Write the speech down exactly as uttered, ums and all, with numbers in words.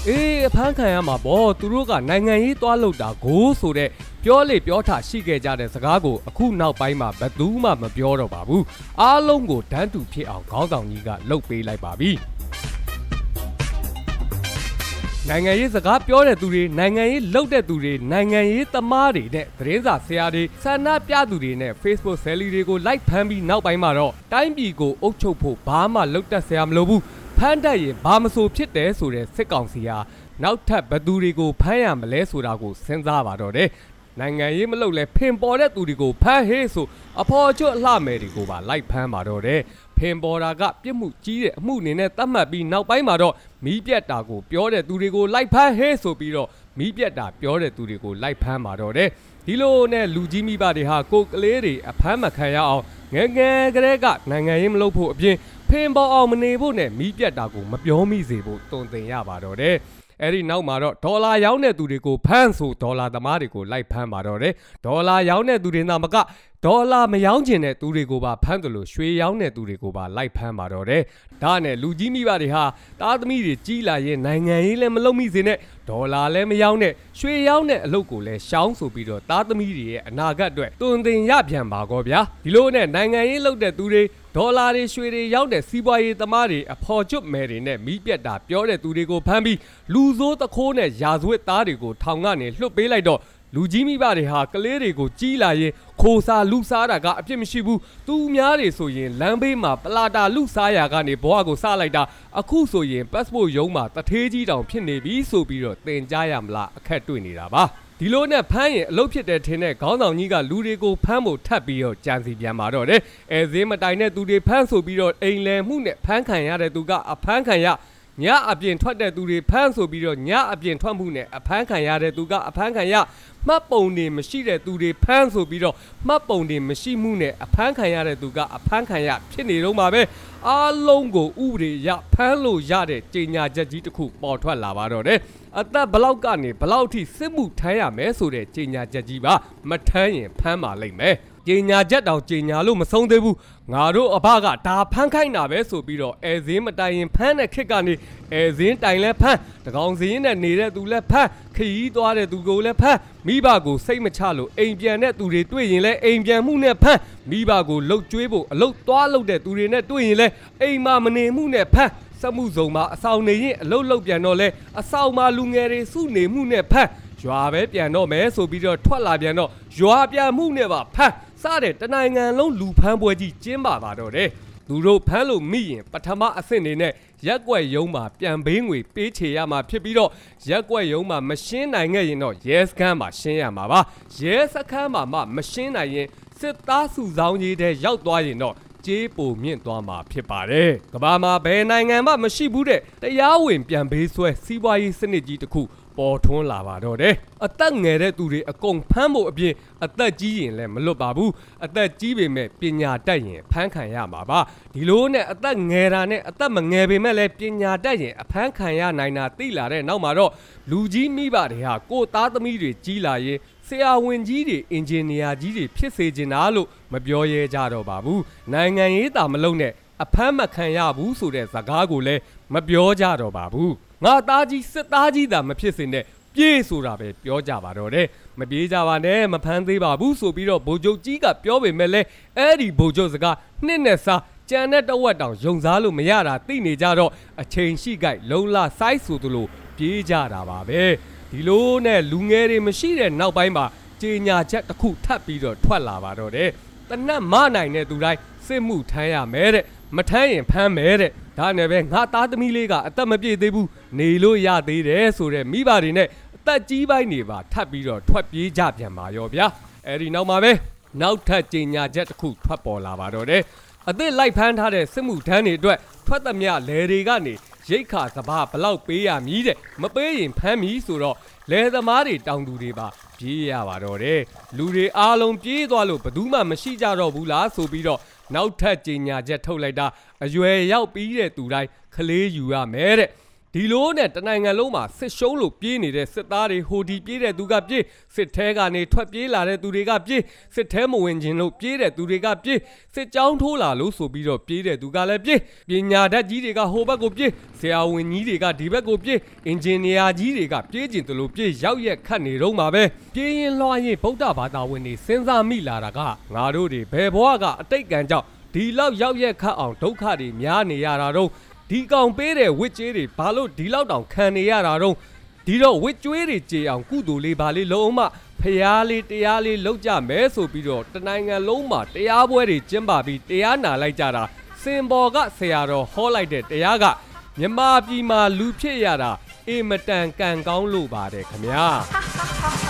အေးအဖမ်းခံရမှာပေါ့သူတို့ကနိုင်ငံရေးသွားလို့တာကိုဆိုတဲ့ပြောလေပြောထရှိခဲ့ကြတဲ့စကားကိုအခုနောက်ပိုင်းမှာဘယ်သူမှမပြောတော့ပါဘူးအားလုံးကိုတန်းတူဖြစ်အောင်ခေါင်းဆောင်ကြီးကလှုပ်ပေးလိုက်ပါပြီနိုင်ငံရေးစကားပြောတဲ့သူတွေနိုင်ငံရေးလှုပ်တဲ့သူတွေနိုင်ငံရေးသမားတွေနဲ့သတင်းစာဆရာတွေဆန္ဒပြသူတွေနဲ့ Facebook ဆယ်လီတွေကိုလိုက်ဖမ်းပြီးနောက်ပိုင်းမှာတော့တိုင်းပြည်ကိုအုပ်ချုပ်ဖို့ဘာမှလှုပ်တတ်ဆရာမလိုဘူးဖမ်းတတ်ရင်ဘာမဆိုဖြစ်တယ်ဆိုတဲ့စစ်ကောင်စီဟာနောက်ထပ်ဘသူတွေကိုဖမ်းရမလဲဆိုတာကိုစဉ်းစားပါတော့တယ်နိုင်ငံရေးမလုပ်လဲဖင်ပေါ်တဲ့သူတွေကိုဖမ်းဟေးဆိုအဖော်ကျွတ်အလှမယ်တွေကိုပါလိုက်ဖမ်းပါတော့တယ်ဖင်ပေါ်တာကပြစ်မှုကြီးတဲ့အမှုအနေနဲ့သတ်မှတ်ပြီးနောက်ပိုင်းမှာတော့မီးပြတ်တာကိုပြောတဲ့သူတွေကိုလိုက်ဖမ်းဟေးဆိုပြီးတော့မီးပြတ်တာပြောတဲ့သူတွေကိုလိုက်ဖမ်းပါတော့တယ်ဒီလိုနဲ့လူကြီးမိဘတွေဟာကိုကလေးတွေအဖမ်းမခံရအောင်ငယ်ငယ်ကလေးကနိုင်ငံရေးမလုပ်ဖို့အပြင်ဖင်ပေါ်အောင်မနေဖို့နဲ့မီးပြတ်တာကိုမပြောမိစေဖို့တုံသင်ရပါတော့တယ်အဲ့ဒီနောက်မှာတော့ဒေါ်လာရောင်းတဲ့သူတွေကိုဖမ်းဆိုဒေါ်လာသမားတွေကိုလိုက်ဖမ်းပါတော့တယ်ဒေါ်လာရောင်းတဲ့သူတွေသာမကဒေါ်လာမရောင်းကျင်တဲ့သူတွေကိုပါဖမ်းတယ်လို့ရွှေရောင်းတဲ့သူတွေကိုပါလိုက်ဖမ်းပါတော့တယ်ဒါနဲ့လူကြီးမိဘတွေဟာသားသမီးတွေကြီးလာရင်နိုင်ငံရေးလည်းမလုပ်မိစေနဲ့ဒေါ်လာလည်းမရောင်းနဲ့ရွှေရောင်းတဲ့အလုပ်ကိုလည်းရှောင်းဆိုပြီးတော့သားသမီးတွေရဲ့အနာဂတ်အတွက်တွင်တင်ရပြန်ပါကောဗျာဒီလိုနဲ့နိုင်ငံရေးလုပ်တဲ့သူတွေဒေါ်လာတွေရွှေတွေရောက်တဲ့စီးပွားရေးသမားတွေအဖော်ကျွတ်မယ်တွေနဲ့မီးပြတ်တာပြောတဲ့သူတွေကိုဖမ်းပြီးလူဆိုးတခိုးနဲ့ရာဇဝတ်သားတွေကိုထောင်ကနေလွှတ်ပေးလိုက်တော့လူကြီးမိဘတွေဟာကလေးတွေကိုကြီးလာရင်ခိုးစားလူစားတာကအပြစ်မရှိဘူးသူများတွေဆိုရင်လမ်းဘေးမှာပလာတာလူစားရာကနေဘွားကိုစားလိုက်တာအခုဆိုရင် passport ရုံးမှာတထေးကြီးတောင်ဖြစ်နေပြီဆိုပြီးတော့တင်ကြရမလားအခက်တွေ့နေတာပါဒီလိုနဲ့ဖမ်းရင်အလုပ်ဖြစ်တဲ့ထင်တဲ့ခေါင်းဆောင်ကြီးကလူတွေကိုဖမ်းဖို့ထပ်ပြီးတော့ကြံစီပြန်มาတော့တယ်အဲဈေးမတိုင်တဲ့သူတွေဖမ်းဆိုပြီးတော့အိမ်လယ်မှုနဲ့ဖမ်းခံရတဲ့သူကအဖမ်းခံရညအပြင်ထွက်တဲ့သူတွေဖမ်းဆိုပြီးတော့ညအပြင်ထွက်မှုနဲ့အဖမ်းခံရတဲ့သူကအဖမ်းခံရမှတ်ပုံတွေမရှိတဲ့သူတွေဖမ်းဆိုပြီးတော့မှတ်ပုံတွေမရှိမှုနဲ့အဖမ်းခံရတဲ့သူကအဖမ်းခံရဖြစ်နေတော့မှာပဲအားလုံးကိုဥပဒေရဖမ်းလို့ရတဲ့ကြေညာချက်ကြီးတစ်ခုပေါ်ထွက်လာပါတော့တယ်အသက်ဘလောက်ကနေဘလောက်ထိစစ်မှုထမ်းရမယ်ဆိုတဲ့ကြေညာချက်ကြီးပါမထမ်းရင်ဖမ်းပါလိမ့်မယ်ကြေညာချက်တောင်ကြေညာလို့မဆုံးသေးဘူးငါတို့အဘကဒါဖမ်းခိုင်းတာပဲဆိုပြီးတော့အဲဇင်းမတိုင်ရင်ဖမ်းတဲ့ခစ်ကနေအဲဇင်းတိုင်လဲဖမ်းတကောင်စင်းနဲ့နေတဲ့သူလဲဖမ်းခရီးသွားတဲ့သူကိုလဲဖမ်းမိဘကိုစိတ်မချလို့အိမ်ပြန်တဲ့သူတွေတွေ့ရင်လဲအိမ်ပြန်မှုနဲ့ဖမ်းမိဘကိုလှုပ်ကြွေးဖို့အလုတ်သွားလုပ်တဲ့သူတွေနဲ့တွေ့ရင်လဲအိမ်မှာမနေမှုနဲ့ဖမ်းစမှုစုံမှာအဆောင်နေရင်အလုတ်လုတ်ပြန်တော့လဲအဆောင်မှာလူငယ်တွေစုနေမှုနဲ့ဖမ်းရွာပဲပြန်တော့မယ်ဆိုပြီးတော့ထွက်လာပြန်တော့ရွာပြန်မှုနဲ့ပါဖမ်းစားတဲ့တနိုင်ငံလုံးလူဖမ်းပွဲကြီးကျင်းပါပါတော့တယ်သူတို့ဖမ်းလို့မိရင်ပထမအဆင့်နေနဲ့ရက်ကွက်ရုံးမှာပြန်ပေးငွေပေးချေရမှာဖြစ်ပြီးတော့ရက်ကွက်ရုံးမှာမရှင်းနိုင်ခဲ့ရင်တော့ရဲစခန်းမှာရှင်းရမှာပါရဲစခန်းမှာမှမရှင်းနိုင်ရင်စစ်သားစုဆောင်းရေးတဲ့ရောက်သွားရင်တော့ကြေးပိုမြင့်သွားမှာဖြစ်ပါတယ်ကမ္ဘာမှာဘယ်နိုင်ငံမှမရှိဘူးတဲ့တရားဝင်ပြန်ပေးဆွဲစီးပွားရေးစနစ်ကြီးတစ်ခုပေါ်ထွန်းလာပါတော့တယ်အသက်ငယ်တဲ့သူတွေအကုန်ဖမ်းဖို့အပြင်အသက်ကြီးရင်လည်းမလွတ်ပါဘူးအသက်ကြီးပေမဲ့ပညာတတ်ရင်ဖမ်းခံရမှာပါဒီလိုနဲ့အသက်ငယ်တာနဲ့အသက်မငယ်ပေမဲ့လည်းပညာတတ်ရင်အဖမ်းခံရနိုင်တာသိလာတဲ့နောက်မှာတော့လူကြီးမိဘတွေဟာကိုယ်သားသမီးတွေကြီးလာရင်ဆရာဝန်ကြီးတွေအင်ဂျင်နီယာကြီးတွေဖြစ်စေချင်တာလို့မပြောရဲကြတော့ပါဘူးနိုင်ငံရေးတာမလုပ်နဲ့အဖမ်းမခံရဘူးဆိုတဲ့စကားကိုလည်းမပြောကြတော့ပါဘူးငါသားကြီးစစ်သားကြီးသာမဖြစ်စင်တဲ့ပြေးဆိုတာပဲပြောကြပါတော့တယ်မပြေးကြပါနဲ့မဖမ်းသေးပါဘူးဆိုပြီးတော့ဗိုလ်ချုပ်ကြီးကပြောပေမဲ့လဲအဲ့ဒီဗိုလ်ချုပ်စကားနှစ်နဲ့စားကြံတဲ့တဝက်တောင်ယုံစားလို့မရတာသိနေကြတော့အချိန်ရှိကြိုက်လုံလစိုက်ဆိုသလိုပြေးကြတာပါပဲဒီလိုနဲ့လူငယ်တွေမရှိတဲ့နောက်ပိုင်းမှာကြေညာချက်တစ်ခုထပ်ပြီးတော့ထွက်လာပါတော့တယ်တနတ်မနိုင်တဲ့သူတိုင်းစစ်မှုထမ်းရမယ်တဲ့မထမ်းရင်ဖမ်းမယ်တဲ့ဒါနဲ့ပဲငါသားသမီးလေးကအသက်မပြည့်သေးဘူးနေလို့ရသေးတယ်ဆိုတဲ့မိဘတွေနဲ့အသက်ကြီးပိုင်းတွေပါထပ်ပြီးတော့ထွက်ပြေးကြပြန်ပါရောဗျာအဲဒီနောက်မှာပဲနောက်ထပ်ကြေညာချက်တစ်ခုထွက်ပေါ်လာပါတော့တယ်အသက်လိုက်ဖမ်းထားတဲ့စစ်မှုထမ်းတွေအတွက်ထွက်သမျှလယ်တွေကနေရိတ်ခါစဘာဘလောက်ပေးရမည်တဲ့မပေးရင်ဖမ်းမည်ဆိုတော့လယ်သမားတွေတောင်သူတွေပါပြေးရပါတော့တယ်လူတွေအားလုံးပြေးသွားလို့ဘယ်သူမှမရှိကြတော့ဘူးလားဆိုပြီးတော့နောက်ထပ်ကြေညာချက်ထုတ်လိုက်တာအရွယ်ရောက်ပြီးတဲ့သူတိုင်းခလေးယူရမယ်တဲ့ဒဒီလိုနဲ့တနိုင်ငံလုံးမှာစစ်ရှုံးလို့ပြေးနေတဲ့စစ်သားတွေဟိုဒီပြေးတဲ့သူကပြေးစစ်ထဲကနေထွက်ပြေးလာတဲ့သူတွေကပြေးစစ်ထဲမဝင်ခြင်းလို့ပြေးတဲ့သူတွေကပြေးစစ်ကြောင်းထိုးလာလို့ဆိုပြီးတော့ပြေးတဲ့သူကလည်းပြေးပညာတတ်ကြီးတွေကဟိုဘက်ကိုပြေးဆရာဝန်ကြီးတွေကဒီဘက်ကိုပြေးအင်ဂျင်နီယာကြီးတွေကပြေးကျင်တယ်လို့ပြေးရောက်ရက်ခတ်နေတော့မှာပဲပြေးရင်လွှားရင်ဗုဒ္ဓဘာသာဝင်တွေစဉ်းစားမိလာတာကငါတို့တွေဘယ်ဘဝကအတိတ်ကံကြောင့်ဒီလောက်ရောက်ရက်ခတ်အောင်ဒုက္ခတွေများနေရတာတော့ဒီကောင်ပေးတဲ့ဝစ်ကြေးတွေဘာလို့ဒီလောက်တောင်ခံနေရတာတော့ဒီတော့ဝစ်ကျွေးတွေကြေအောင်ကုသိုလ်လေးဘာလေးလုံးအမဖျားလေးတရားလေးလောက်ကြမဲဆိုပြီးတော့တနိုင်ငံလုံးမှာတရားပွဲတွေကျင်းပပြီးတရားနာလိုက်ကြတာစင်ပေါ်ကဆရာတော်ဟောလိုက်တဲ့တရားကမြမပြည်မှာလူဖြစ်ရတာအေမတန်ကံကောင်းလို့ပါတယ်ခမညာ